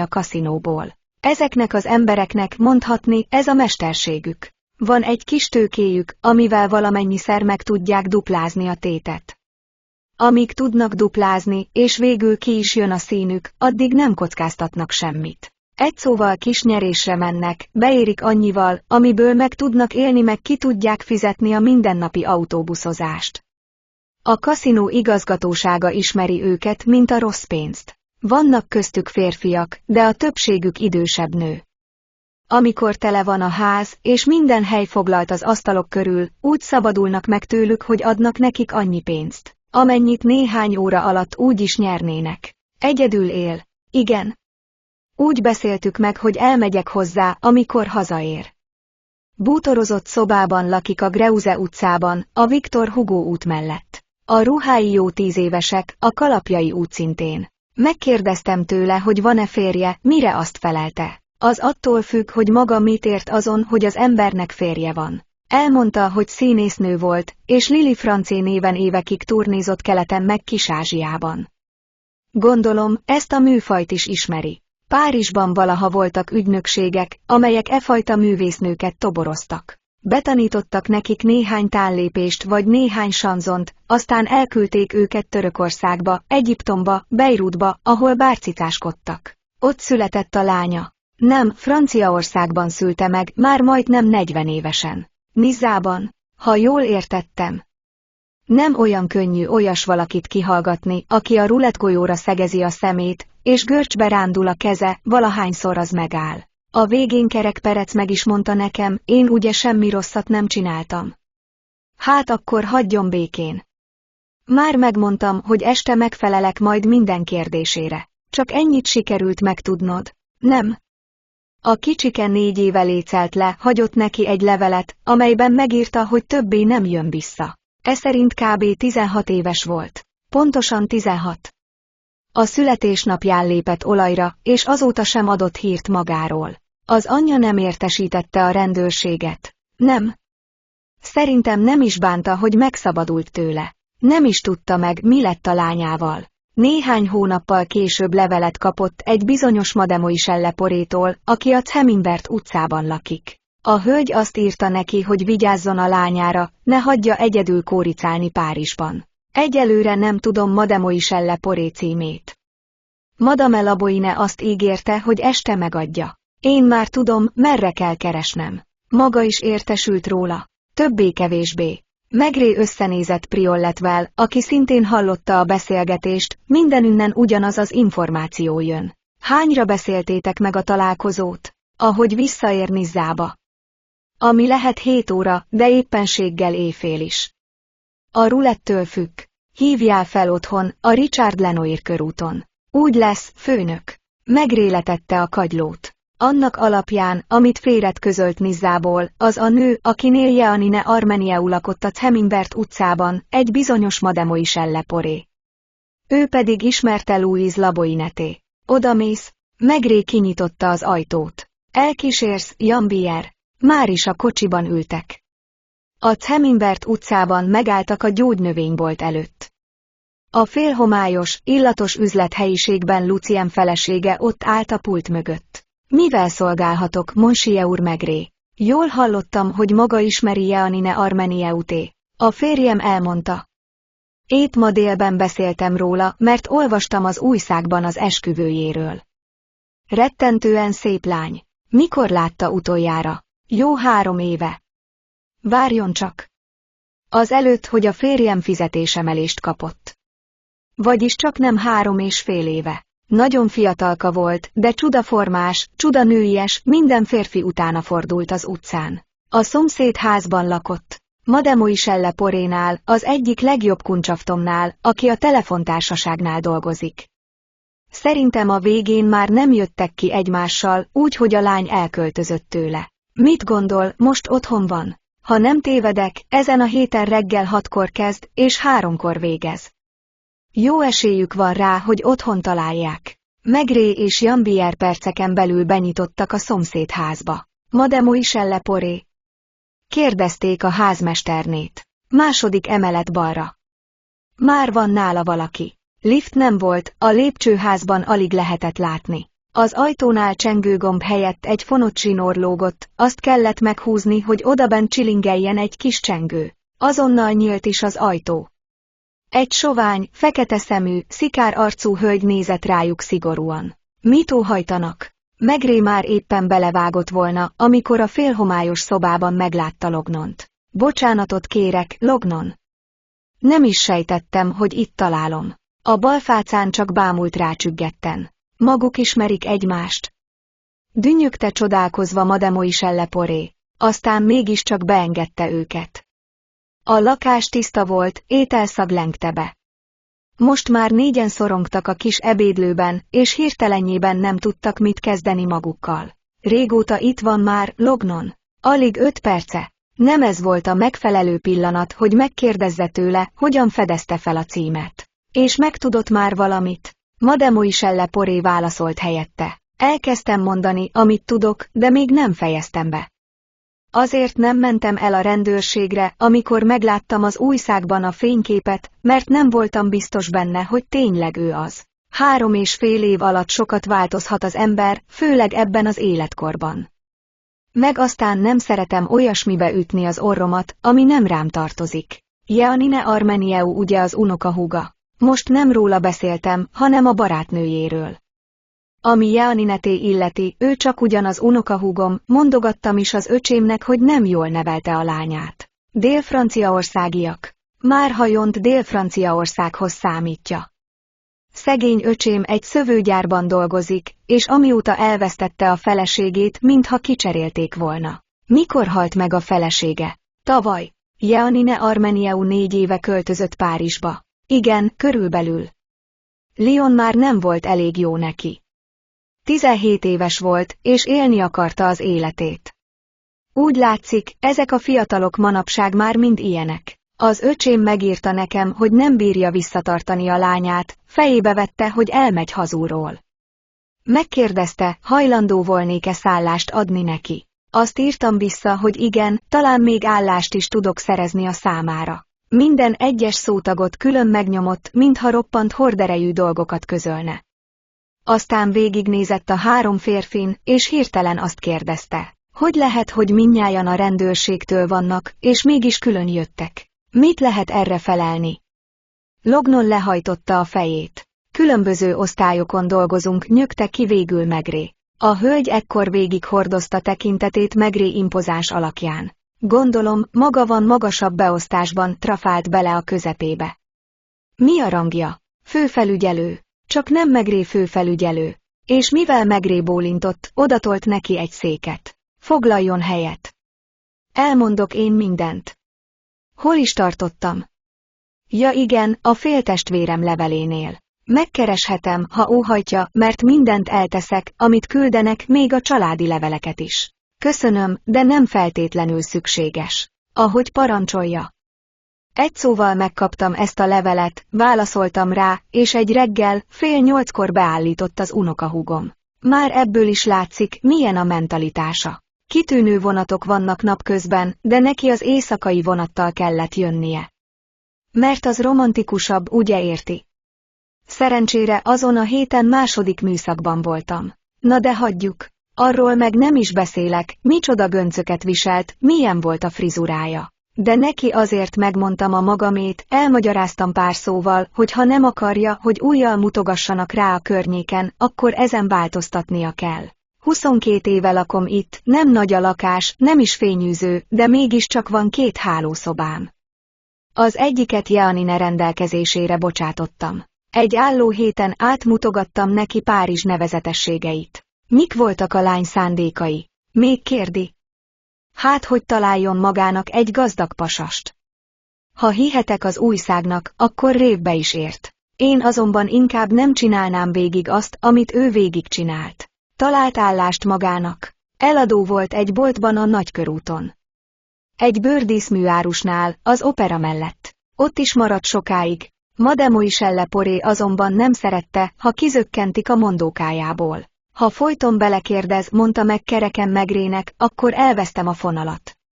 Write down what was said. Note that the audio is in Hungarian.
a kaszinóból. Ezeknek az embereknek mondhatni, ez a mesterségük. Van egy kis tőkéjük, amivel valamennyiszer meg tudják duplázni a tétet. Amíg tudnak duplázni, és végül ki is jön a színük, addig nem kockáztatnak semmit. Egy szóval kis nyerésre mennek, beérik annyival, amiből meg tudnak élni, meg ki tudják fizetni a mindennapi autóbuszozást. A kaszinó igazgatósága ismeri őket, mint a rossz pénzt. Vannak köztük férfiak, de a többségük idősebb nő. Amikor tele van a ház, és minden hely foglalt az asztalok körül, úgy szabadulnak meg tőlük, hogy adnak nekik annyi pénzt, amennyit néhány óra alatt úgy is nyernének. Egyedül él. Igen. Úgy beszéltük meg, hogy elmegyek hozzá, amikor hazaér. Bútorozott szobában lakik a Greuze utcában, a Victor Hugo út mellett. A ruhái jó 10 évesek, a kalapjai úgy szintén. Megkérdeztem tőle, hogy van-e férje, mire azt felelte. Az attól függ, hogy maga mit ért azon, hogy az embernek férje van. Elmondta, hogy színésznő volt, és Lili Francé néven évekig turnézott keleten meg Kis-Ázsiában. Gondolom, ezt a műfajt is ismeri. Párizsban valaha voltak ügynökségek, amelyek e fajta művésznőket toboroztak. Betanítottak nekik néhány tállépést vagy néhány sanzont, aztán elküldték őket Törökországba, Egyiptomba, Beirutba, ahol bárcicáskodtak. Ott született a lánya. Nem, Franciaországban szülte meg, már majdnem 40 évesen. Nizzában, ha jól értettem. Nem olyan könnyű olyas valakit kihallgatni, aki a rulettgolyóra szegezi a szemét, és görcsbe rándul a keze, valahányszor az megáll. A végén Kerek Perec meg is mondta nekem, én ugye semmi rosszat nem csináltam. Hát akkor hagyjon békén. Már megmondtam, hogy este megfelelek majd minden kérdésére. Csak ennyit sikerült megtudnod, nem? A kicsike 4 éve lécelt le, hagyott neki egy levelet, amelyben megírta, hogy többé nem jön vissza. Szerint kb. 16 éves volt. Pontosan 16. A születésnapján lépett olajra, és azóta sem adott hírt magáról. Az anyja nem értesítette a rendőrséget. Nem. Szerintem nem is bánta, hogy megszabadult tőle. Nem is tudta meg, mi lett a lányával. Néhány hónappal később levelet kapott egy bizonyos Madame Michelle Leporétól, aki a Hemingway utcában lakik. A hölgy azt írta neki, hogy vigyázzon a lányára, ne hagyja egyedül kóricálni Párizsban. Egyelőre nem tudom Madame Michelle Leporé címét. Madame Laboine azt ígérte, hogy este megadja. Én már tudom, merre kell keresnem. Maga is értesült róla. Többé-kevésbé. Maigret összenézett Priolettel, aki szintén hallotta a beszélgetést, mindenünnen ugyanaz az információ jön. Hányra beszéltétek meg a találkozót? Ahogy visszaér Nizzába. Ami lehet 7 óra, de éppenséggel éjfél is. A rulettől függ. Hívjál fel otthon, a Richard Lenoir körúton. Úgy lesz, főnök. Maigret letette a kagylót. Annak alapján, amit Fréret közölt Nizzából, az a nő, akinél Jeanine Armenieu lakott a Hemingway utcában, egy bizonyos Madame Michelle Leporé. Ő pedig ismerte Louise Laboineté. Odamész, Maigret kinyitotta az ajtót. Elkísérsz, Jean-Pierre. Már is a kocsiban ültek. A Hemingway utcában megálltak a gyógynövénybolt előtt. A félhomályos, illatos üzlethelyiségben Lucien felesége ott állt a pult mögött. Mivel szolgálhatok, Monsieur Maigret? Jól hallottam, hogy maga ismeri Jeanine Armenieuté. A férjem elmondta. Épp ma délben beszéltem róla, mert olvastam az újságban az esküvőjéről. Rettentően szép lány. Mikor látta utoljára? Jó 3 éve. Várjon csak. Azelőtt, hogy a férjem fizetésemelést kapott. Vagyis csak nem 3,5 éve. Nagyon fiatalka volt, de csudaformás, csudanőies, minden férfi utána fordult az utcán. A szomszédházban lakott. Madame Michelle Leporénál, az egyik legjobb kuncsaftomnál, aki a telefontársaságnál dolgozik. Szerintem a végén már nem jöttek ki egymással, úgy, hogy a lány elköltözött tőle. Mit gondol, most otthon van? Ha nem tévedek, ezen a héten reggel 6-kor kezd, és 3-kor végez. Jó esélyük van rá, hogy otthon találják. Maigret és Jean-Pierre perceken belül benyitottak a szomszédházba. Madame Michelle Leporé? Kérdezték a házmesternét. 2. emelet balra. Már van nála valaki. Lift nem volt, a lépcsőházban alig lehetett látni. Az ajtónál csengőgomb helyett egy fonott zsinór lógott, azt kellett meghúzni, hogy odabent csilingeljen egy kis csengő. Azonnal nyílt is az ajtó. Egy sovány, fekete szemű, szikár arcú hölgy nézett rájuk szigorúan. Mit óhajtanak? Megré már éppen belevágott volna, amikor a félhomályos szobában meglátta Lognont. Bocsánatot kérek, Lognon. Nem is sejtettem, hogy itt találom. A balfácán csak bámult rácsüggetten. Maguk ismerik egymást. Dünnyögte csodálkozva Mademoiselle Poré. Aztán mégiscsak beengedte őket. A lakás tiszta volt, ételszag lengte be. Most már négyen szorongtak a kis ebédlőben, és hirtelenjében nem tudtak mit kezdeni magukkal. Régóta itt van már, Lognon. Alig 5 perce. Nem ez volt a megfelelő pillanat, hogy megkérdezze tőle, hogyan fedezte fel a címet. És megtudott már valamit? Mademoiselle Poré válaszolt helyette. Elkezdtem mondani, amit tudok, de még nem fejeztem be. Azért nem mentem el a rendőrségre, amikor megláttam az újságban a fényképet, mert nem voltam biztos benne, hogy tényleg ő az. 3,5 év alatt sokat változhat az ember, főleg ebben az életkorban. Meg aztán nem szeretem olyasmibe ütni az orromat, ami nem rám tartozik. Jeanine Armenieu ugye az unokahúga. Most nem róla beszéltem, hanem a barátnőjéről. Ami Jeanineté illeti, ő csak ugyan az unokahúgom, mondogattam is az öcsémnek, hogy nem jól nevelte a lányát. Dél-Franciaországiak. Már hajont Dél-Franciaországhoz számítja. Szegény öcsém egy szövőgyárban dolgozik, és amióta elvesztette a feleségét, mintha kicserélték volna. Mikor halt meg a felesége? Tavaly. Jeanine Armenieu 4 éve költözött Párizsba. Igen, körülbelül. Lyon már nem volt elég jó neki. 17 éves volt, és élni akarta az életét. Úgy látszik, ezek a fiatalok manapság már mind ilyenek. Az öcsém megírta nekem, hogy nem bírja visszatartani a lányát, fejébe vette, hogy elmegy hazúról. Megkérdezte, hajlandó volnék-e szállást adni neki. Azt írtam vissza, hogy igen, talán még állást is tudok szerezni a számára. Minden egyes szótagot külön megnyomott, mintha roppant horderejű dolgokat közölne. Aztán végignézett a 3 férfin, és hirtelen azt kérdezte. Hogy lehet, hogy mindnyájan a rendőrségtől vannak, és mégis külön jöttek? Mit lehet erre felelni? Lognon lehajtotta a fejét. Különböző osztályokon dolgozunk, nyögte ki végül Megré. A hölgy ekkor végig hordozta tekintetét Megré impozáns alakján. Gondolom, maga van magasabb beosztásban, trafált bele a közepébe. Mi a rangja? Főfelügyelő. Csak nem Megré főfelügyelő. És mivel Megré bólintott, odatolt neki egy széket. Foglaljon helyet. Elmondok én mindent. Hol is tartottam? Ja igen, a féltestvérem levelénél. Megkereshetem, ha óhajtja, mert mindent elteszek, amit küldenek, még a családi leveleket is. Köszönöm, de nem feltétlenül szükséges. Ahogy parancsolja. Egy szóval megkaptam ezt a levelet, válaszoltam rá, és egy reggel, 7:30 beállított az unokahúgom. Már ebből is látszik, milyen a mentalitása. Kitűnő vonatok vannak napközben, de neki az éjszakai vonattal kellett jönnie. Mert az romantikusabb, ugye érti? Szerencsére azon a héten második műszakban voltam. Na de hagyjuk. Arról meg nem is beszélek, micsoda göncöket viselt, milyen volt a frizurája. De neki azért megmondtam a magamét, elmagyaráztam pár szóval, hogy ha nem akarja, hogy ujjal mutogassanak rá a környéken, akkor ezen változtatnia kell. 22 éve lakom itt, nem nagy a lakás, nem is fényűző, de mégiscsak van 2 hálószobám. Az egyiket Jeanine rendelkezésére bocsátottam. Egy álló héten átmutogattam neki Párizs nevezetességeit. Mik voltak a lány szándékai? Még kérdi. Hát, hogy találjon magának egy gazdag pasast. Ha hihetek az újságnak, akkor révbe is ért. Én azonban inkább nem csinálnám végig azt, amit ő végigcsinált. Talált állást magának. Eladó volt egy boltban a Nagykörúton. Egy bőrdíszműárusnál, az opera mellett. Ott is maradt sokáig. Mademoiselle Poré azonban nem szerette, ha kizökkentik a mondókájából. Ha folyton belekérdez, mondta meg kereken Megrének, akkor elvesztem a fonalat.